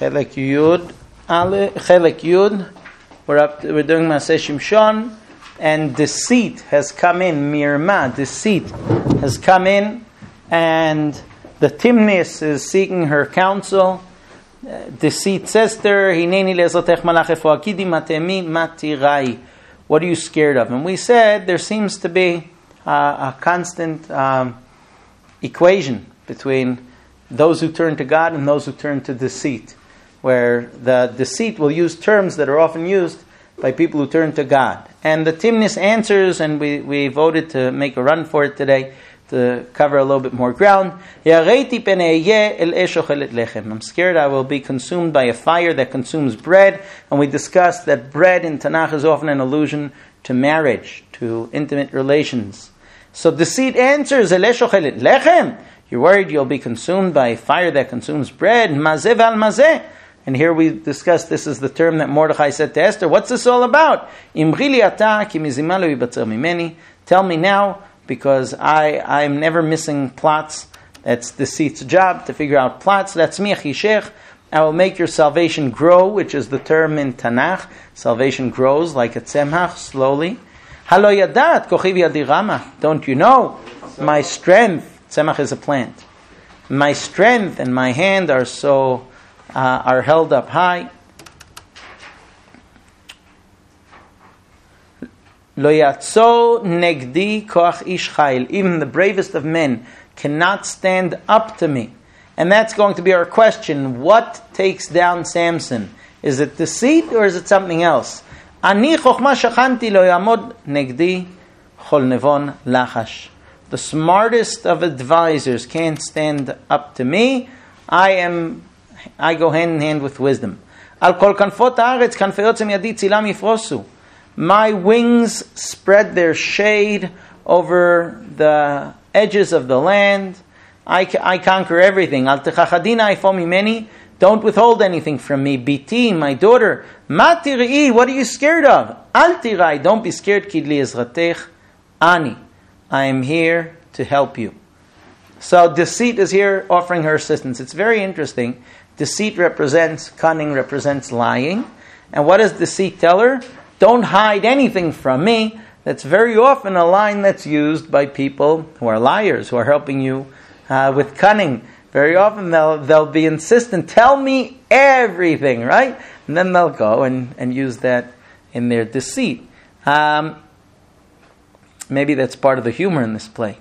Chelek Yud. Chelek Yud. We're doing Maaseh Shimshon, and deceit has come in. Mirma, deceit has come in, and the Timnis is seeking her counsel. Deceit says to her, Hineni le'ezotech malach efo akidi matemi matirai. What are you scared of? And we said there seems to be a constant equation between those who turn to God and those who turn to deceit, where the deceit will use terms that are often used by people who turn to God. And the Timnis answers, and we voted to make a run for it today, to cover a little bit more ground. I'm scared I will be consumed by a fire that consumes bread. And we discussed that bread in Tanakh is often an allusion to marriage, to intimate relations. So deceit answers, you're worried you'll be consumed by a fire that consumes bread. Mazeh val mazeh. And here we discussed, this is the term that Mordechai said to Esther. What's this all about? Tell me now, because I'm never missing plots. That's deceit's job, to figure out plots. That's miach. I will make your salvation grow, which is the term in Tanakh. Salvation grows like a tzemach, slowly. Halo yadat, kochiv yadirama. Don't you know? My strength, tzemach is a plant. My strength and my hand are held up high. Lo yatso negdi koach ish chayil. Even the bravest of men cannot stand up to me. And that's going to be our question. What takes down Samson? Is it deceit or is it something else? Ani chokhma shachanti lo yamod negdi chol nevon lachash. The smartest of advisors can't stand up to me. I go hand in hand with wisdom. Al kol kanfot haaretz kanfeyotzem yadi tzilam yifrosu. My wings spread their shade over the edges of the land. I conquer everything. Al techachadina ifo mimeni. Don't withhold anything from me. Biti, my daughter. Ma tir'i, what are you scared of? Al tirai, don't be scared. Kidli ezratech ani. I am here to help you. So deceit is here offering her assistance. It's very interesting. Deceit represents, cunning represents lying. And what does deceit tell her? Don't hide anything from me. That's very often a line that's used by people who are liars, who are helping you with cunning. Very often they'll be insistent, tell me everything, right? And then they'll go and use that in their deceit. Maybe that's part of the humor in this play.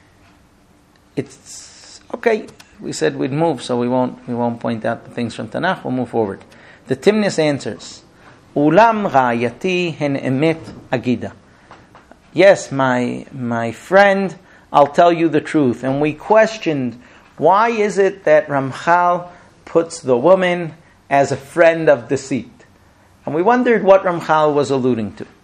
It's okay. We said we'd move, so we won't point out the things from Tanakh. We'll move forward. The Timnis answers, Ulam ra'ayati hen emet agida. Yes, my friend, I'll tell you the truth. And we questioned, why is it that Ramchal puts the woman as a friend of deceit? And we wondered what Ramchal was alluding to.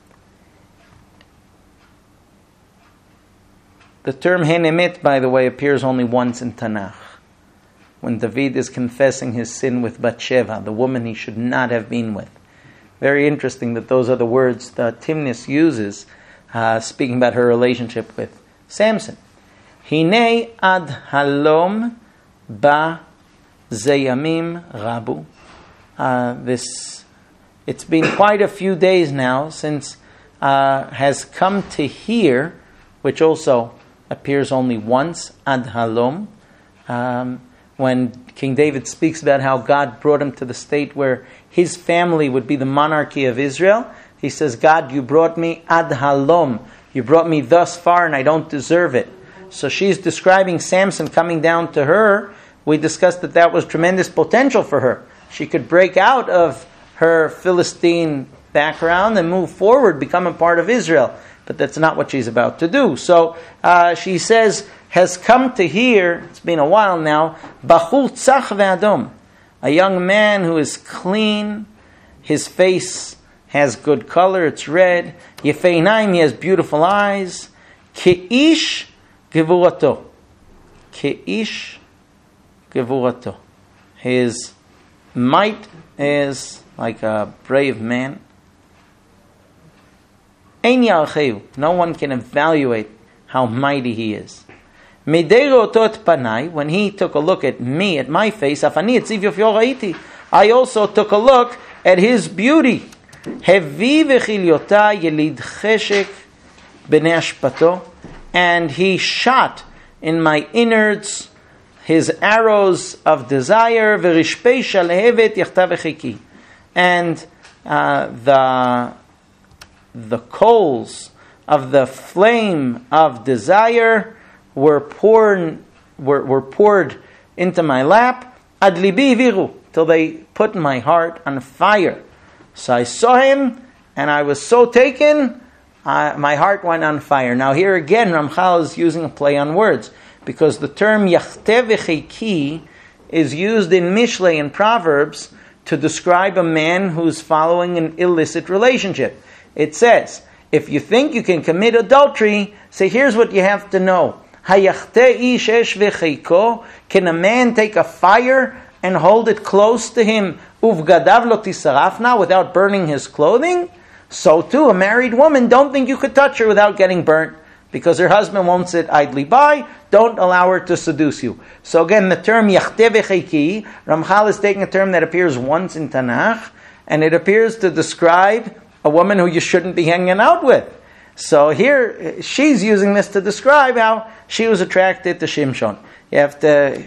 The term hen emet, by the way, appears only once in Tanakh, when David is confessing his sin with Bathsheba, the woman he should not have been with. Very interesting that those are the words that Timnis uses, speaking about her relationship with Samson. Hine ad halom ba zeyamim rabu. It's been quite a few days now since has come to hear, which also appears only once, ad halom. When King David speaks about how God brought him to the state where his family would be the monarchy of Israel, he says, God, you brought me ad halom. You brought me thus far and I don't deserve it. So she's describing Samson coming down to her. We discussed that was tremendous potential for her. She could break out of her Philistine background and move forward, become a part of Israel. But that's not what she's about to do. So she says, has come to hear, it's been a while now, Bachur tzach ve'adom, a young man who is clean, his face has good color, it's red, Yefei Naim, he has beautiful eyes, Ke'ish gevurato, Ke'ish gevurato, his might is like a brave man. Ein yarcheu, no one can evaluate how mighty he is. When he took a look at me, at my face, I also took a look at his beauty. Hevi v'chilyota yelid cheshek b'nei ashpato, and he shot in my innards his arrows of desire, v'rishpei shalhevet yachta v'chiki, and the coals of the flame of desire were poured into my lap, ad libi viru, till they put my heart on fire. So I saw him, and I was so taken, my heart went on fire. Now here again, Ramchal is using a play on words, because the term yachteh v'cheiki is used in Mishlei and Proverbs to describe a man who's following an illicit relationship. It says, if you think you can commit adultery, say, here's what you have to know. Hayachteh ish esh v'cheiko, can a man take a fire and hold it close to him, uvgadav lo tisarafna, without burning his clothing? So too, a married woman, don't think you could touch her without getting burnt, because her husband won't sit idly by. Don't allow her to seduce you. So again, the term yachteh v'cheiki, Ramchal is taking a term that appears once in Tanakh, and it appears to describe a woman who you shouldn't be hanging out with. So here, she's using this to describe how she was attracted to Shimshon. You have to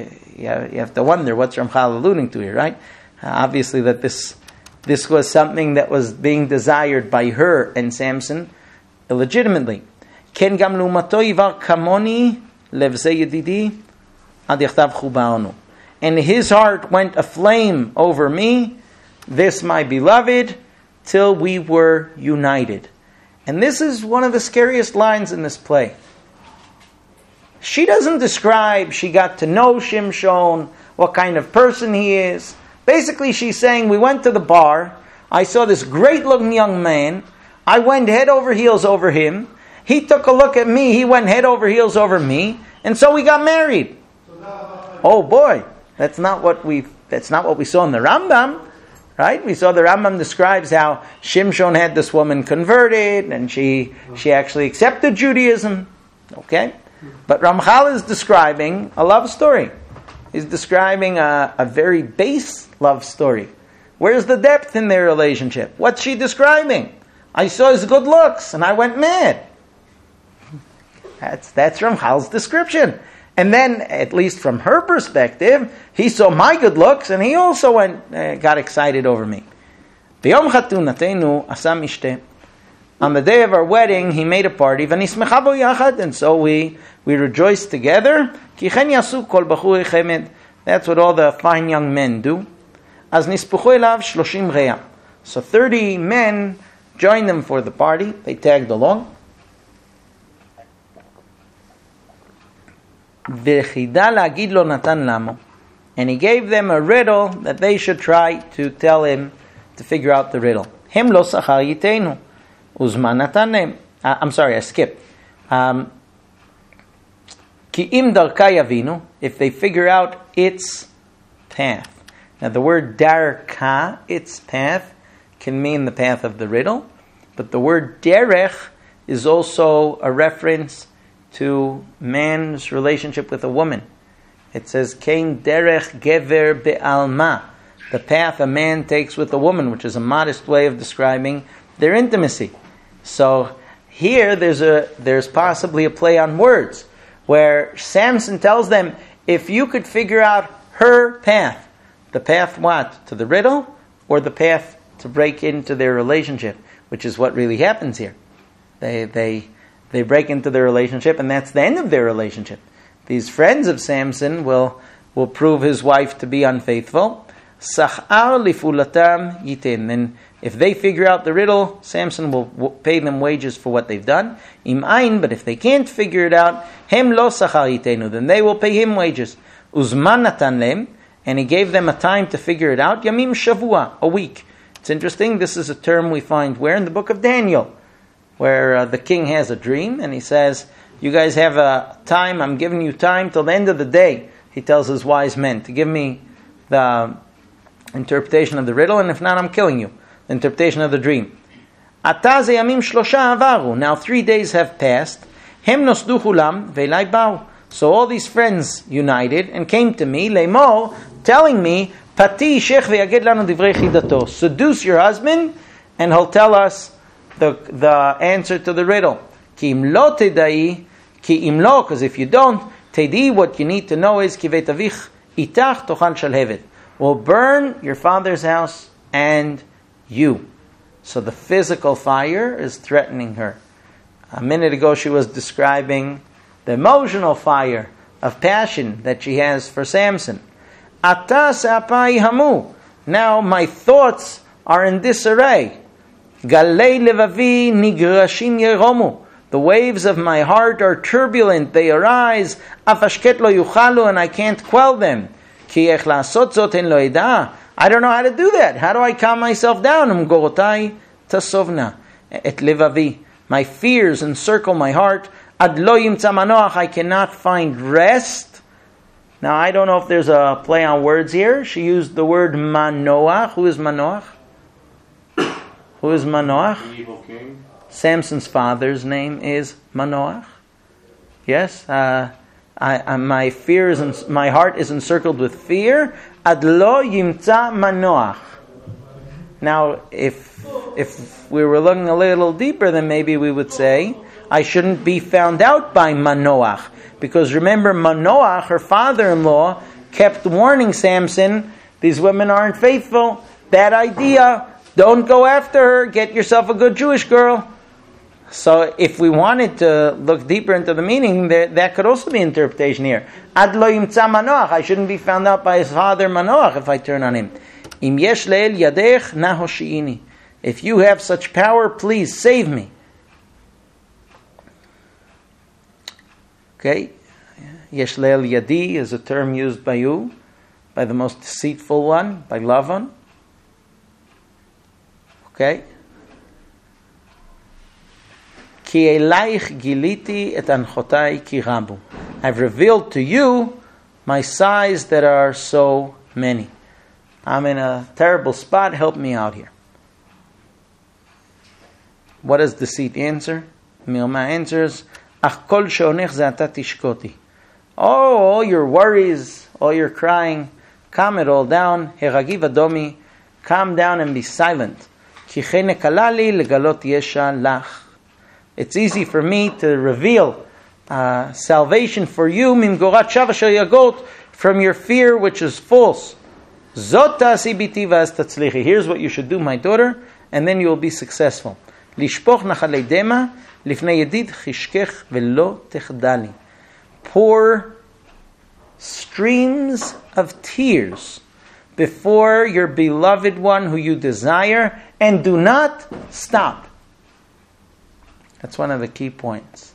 wonder what's Ramchal alluding to here, right? Obviously that this was something that was being desired by her and Samson illegitimately. Ken gam lumato yivar kamoni levze yedidi ad yachtav chubaonu. And his heart went aflame over me, this my beloved, till we were united. And this is one of the scariest lines in this play. She doesn't describe she got to know Shimshon, what kind of person he is. Basically, she's saying, we went to the bar, I saw this great-looking young man, I went head over heels over him, he took a look at me, he went head over heels over me, and so we got married. Oh boy, that's not what we saw in the Rambam. Right? We saw the Rambam describes how Shimshon had this woman converted, and she actually accepted Judaism. Okay? But Ramchal is describing a love story. He's describing a very base love story. Where's the depth in their relationship? What's she describing? I saw his good looks, and I went mad. That's Ramchal's description. And then, at least from her perspective, he saw my good looks, and he also got excited over me. On the day of our wedding, he made a party, and so we rejoiced together. That's what all the fine young men do. So 30 men joined them for the party. They tagged along. And he gave them a riddle that they should try to tell him to figure out the riddle. I'm sorry, I skipped. If they figure out its path. Now the word darka, its path, can mean the path of the riddle, but the word derech is also a reference to man's relationship with a woman. It says, Kein derech gever be'alma, the path a man takes with a woman, which is a modest way of describing their intimacy. So here there's possibly a play on words, where Samson tells them, if you could figure out her path, the path what? To the riddle, or the path to break into their relationship, which is what really happens here. They break into their relationship, and that's the end of their relationship. These friends of Samson will prove his wife to be unfaithful. Sachar lifulatam yitin. And if they figure out the riddle, Samson will pay them wages for what they've done. Im ain, but if they can't figure it out, hem lo sachar yitenu, then they will pay him wages. Uzman natan lem, and he gave them a time to figure it out. Yamim shavua, a week. It's interesting. This is a term we find where in the book of Daniel, where the king has a dream, and he says, you guys have a time, I'm giving you time till the end of the day, he tells his wise men, to give me the interpretation of the riddle, and if not, I'm killing you. The interpretation of the dream. Now 3 days have passed. So all these friends united and came to me, Lemo, telling me, Pati shech v'yaged lanu divrei chidato. Seduce your husband, and he'll tell us the answer to the riddle. Ki im lo tedai, ki im lo, because if you don't, tedi, what you need to know is ki veit avich itach tochan shalhevet. Will burn your father's house and you. So the physical fire is threatening her. A minute ago she was describing the emotional fire of passion that she has for Samson. Ata sapai hamu. Now my thoughts are in disarray. Galei levavi nigrashin yeromu. The waves of my heart are turbulent, they arise. Afashket lo yuchalu, and I can't quell them. Ki ech la'asot zot en lo eda. I don't know how to do that. How do I calm myself down? Gorotai tasovna et levavi. My fears encircle my heart. Ad lo yimtza manoach. I cannot find rest. Now I don't know if there's a play on words here. She used the word manoach. Who is manoach? Who is Manoach? The evil king. Samson's father's name is Manoach. Yes, my fear is my heart is encircled with fear. Ad lo yimtza Manoach. Now, if we were looking a little deeper, then maybe we would say I shouldn't be found out by Manoach, because remember, Manoach, her father-in-law, kept warning Samson, these women aren't faithful. Bad idea. Don't go after her. Get yourself a good Jewish girl. So if we wanted to look deeper into the meaning, that could also be interpretation here. Ad lo yimtza Manoach. I shouldn't be found out by his father Manoach if I turn on him. Im yesh le'el yadech na hoshi'ini. If you have such power, please save me. Okay. Yesh le'el yadi is a term used by you, by the most deceitful one, by Lavan. Okay. Ki elaich giliti et anchotai ki rabu. I've revealed to you my sighs that are so many. I'm in a terrible spot. Help me out here. What does deceit answer? Milma answers, Ach kol sheonech zata tishkoti. Oh, all your worries, all your crying, calm it all down. Heragi vadomi, calm down and be silent. It's easy for me to reveal salvation for you from your fear which is false. Here's what you should do, my daughter, and then you will be successful. Pour streams of tears before your beloved one who you desire, and do not stop. That's one of the key points.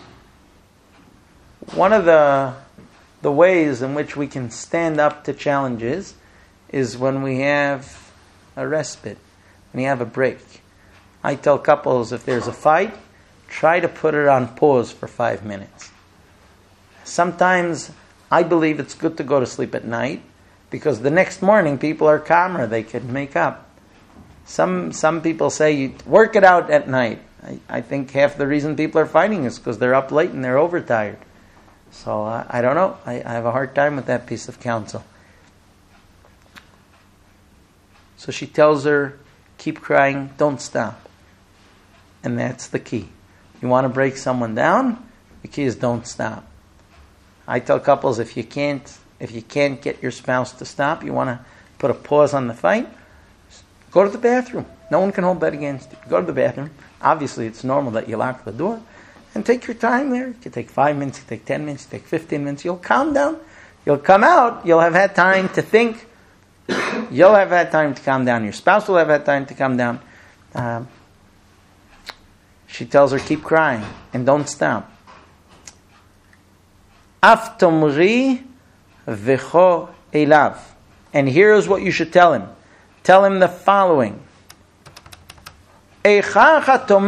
One of the ways in which we can stand up to challenges is when we have a respite, when you have a break. I tell couples, if there's a fight, try to put it on pause for 5 minutes. Sometimes I believe it's good to go to sleep at night, because the next morning people are calmer, they can make up. Some people say you work it out at night. I think half the reason people are fighting is because they're up late and they're overtired. So I don't know. I have a hard time with that piece of counsel. So she tells her, keep crying, don't stop. And that's the key. You want to break someone down? The key is don't stop. I tell couples, if you can't get your spouse to stop, you want to put a pause on the fight, go to the bathroom. No one can hold that against you. Go to the bathroom. Obviously, it's normal that you lock the door. And take your time there. You can take 5 minutes, you take 10 minutes, you take 15 minutes. You'll calm down. You'll come out. You'll have had time to think. You'll have had time to calm down. Your spouse will have had time to calm down. She tells her, keep crying and don't stop. Af tomri v'cho elav. And here's what you should tell him. Tell him the following. How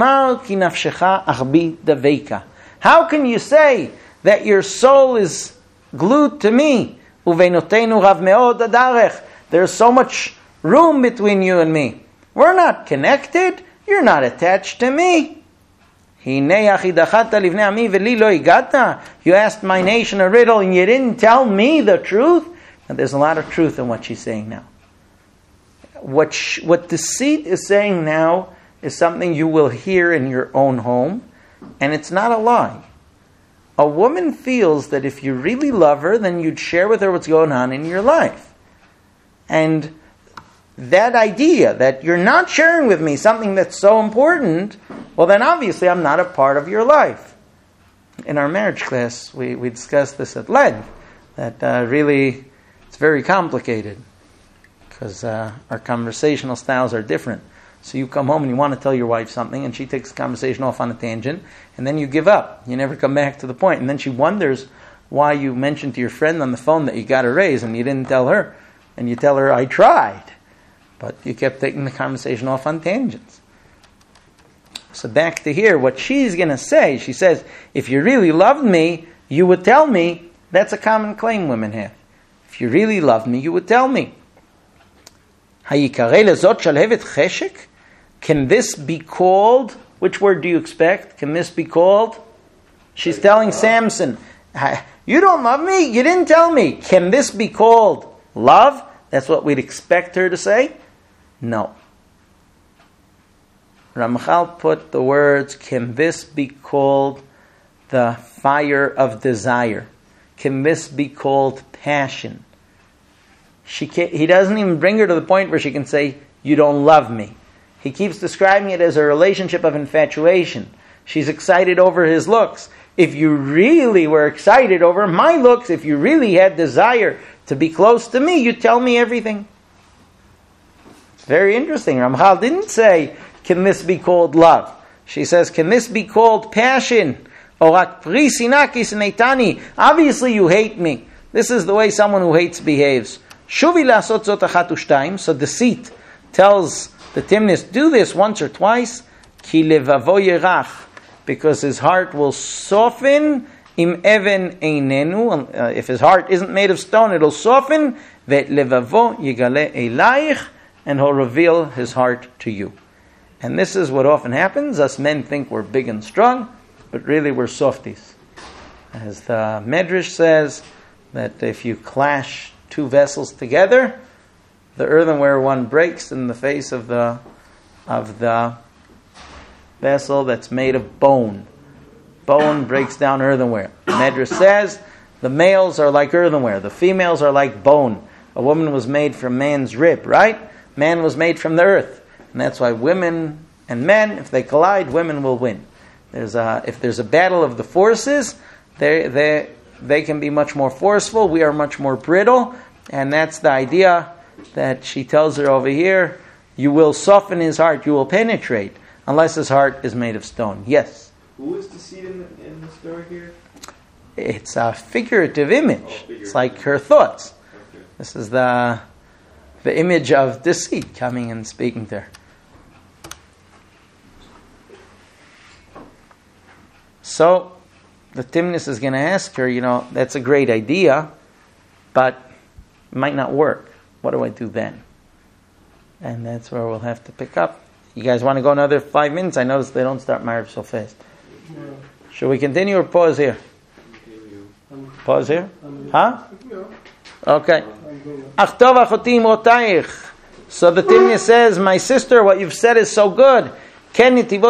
can you say that your soul is glued to me? There's so much room between you and me. We're not connected. You're not attached to me. You asked my nation a riddle and you didn't tell me the truth. And there's a lot of truth in what she's saying now. What deceit is saying now is something you will hear in your own home, and it's not a lie. A woman feels that if you really love her, then you'd share with her what's going on in your life. And that idea that you're not sharing with me something that's so important, well then obviously I'm not a part of your life. In our marriage class, we discussed this at length, that really it's very complicated because our conversational styles are different. So you come home and you want to tell your wife something, and she takes the conversation off on a tangent, and then you give up. You never come back to the point. And then she wonders why you mentioned to your friend on the phone that you got a raise and you didn't tell her. And you tell her, I tried. But you kept taking the conversation off on tangents. So back to here, what she's going to say, she says, if you really loved me, you would tell me. That's a common claim women have. If you really loved me, you would tell me. Can this be called, which word do you expect? Can this be called? She's telling Samson, you don't love me? You didn't tell me. Can this be called love? That's what we'd expect her to say? No. Ramchal put the words, can this be called the fire of desire? Can this be called passion? He doesn't even bring her to the point where she can say, you don't love me. He keeps describing it as a relationship of infatuation. She's excited over his looks. If you really were excited over my looks, if you really had desire to be close to me, you'd tell me everything. It's very interesting. Ramchal didn't say, can this be called love? She says, can this be called passion? Obviously you hate me. This is the way someone who hates behaves. So deceit tells the Timnis, do this once or twice, because his heart will soften. If his heart isn't made of stone, it'll soften. And he'll reveal his heart to you. And this is what often happens. Us men think we're big and strong, but really we're softies. As the Medrash says, that if you clash two vessels together, the earthenware one breaks in the face of the vessel that's made of bone. Bone breaks down earthenware. The Medrash says the males are like earthenware, the females are like bone. A woman was made from man's rib, right? Man was made from the earth. And that's why women and men, if they collide, women will win. If there's a battle of the forces, they can be much more forceful. We are much more brittle. And that's the idea that she tells her over here. You will soften his heart. You will penetrate. Unless his heart is made of stone. Yes? Who is deceit in the story here? It's a figurative image. It's like her thoughts. Okay. This is the image of deceit coming and speaking to her. So, the Timnis is going to ask her, that's a great idea, but it might not work. What do I do then? And that's where we'll have to pick up. You guys want to go another 5 minutes? I notice they don't start Ma'ariv so fast. Yeah. Should we continue or pause here? Pause here? Huh? Okay. So the Timnya says, my sister, what you've said is so good. I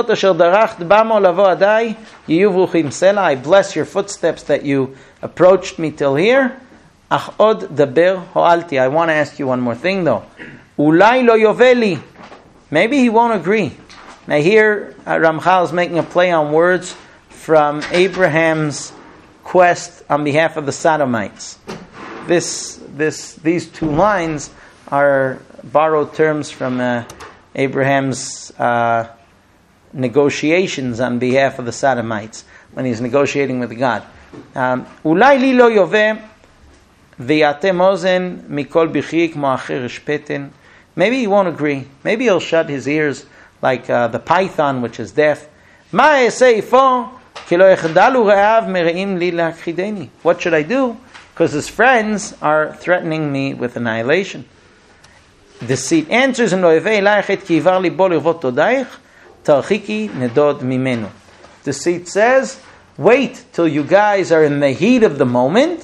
bless your footsteps that you approached me till here. I want to ask you one more thing though. Maybe he won't agree. Now here Ramchal is making a play on words from Abraham's quest on behalf of the Sodomites. These two lines are borrowed terms from Abraham's negotiations on behalf of the Sodomites when he's negotiating with God. Ulai li lo yoveh v'yatem ozen mikol bichi kmo acher shpeten. Maybe he won't agree. Maybe he'll shut his ears like the python, which is deaf. Ma eseifo ki lo yechdalu re'av mereim li la'achideni. What should I do? Because his friends are threatening me with annihilation. Deceit answers in lo'evei la'achet ki ivar libo lirvot todaich tarchiki nedod mimenu. Deceit says, wait till you guys are in the heat of the moment,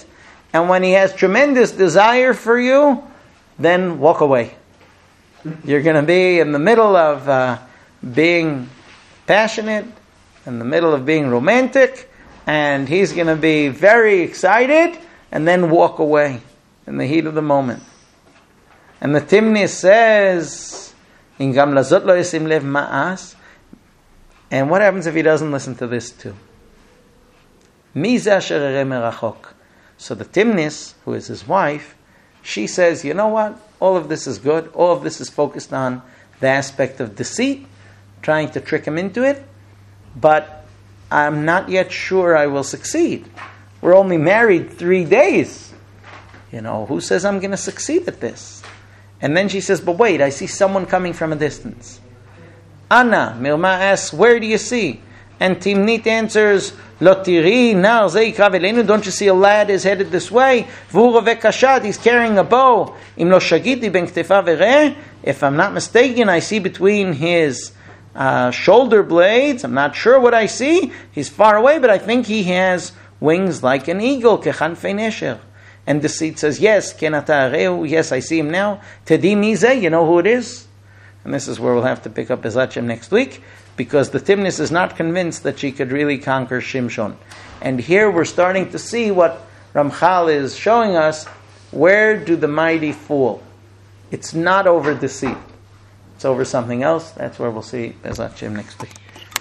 And when he has tremendous desire for you, then walk away. You're going to be in the middle of being passionate, in the middle of being romantic, and he's going to be very excited, and then walk away in the heat of the moment. And the Timnis says, "In gam lazot lo yasim lev ma'as." And what happens if he doesn't listen to this too? Miza asher ere merachok. So the Timnis, who is his wife, she says, you know what? All of this is good. All of this is focused on the aspect of deceit, trying to trick him into it. But I'm not yet sure I will succeed. We're only married 3 days. Who says I'm going to succeed at this? And then she says, but wait, I see someone coming from a distance. Anna, Mirma asks, where do you see? And Timnit answers, Lo tiri nar ze yikra velenu. Don't you see a lad is headed this way? V'hu rovek kashad, he's carrying a bow. Im lo shagiti ben ktefav vereh. If I'm not mistaken, I see between his shoulder blades. I'm not sure what I see. He's far away, but I think he has wings like an eagle. Kechanfei nesher. And Deceit says, yes, kenata areu. Yes, I see him now. Tedi mizeh, you know who it is? And this is where we'll have to pick up Bezrat Hashem next week, because the Timnis is not convinced that she could really conquer Shimshon. And here we're starting to see what Ramchal is showing us. Where do the mighty fall? It's not over deceit. It's over something else. That's where we'll see Bezrat Hashem next week.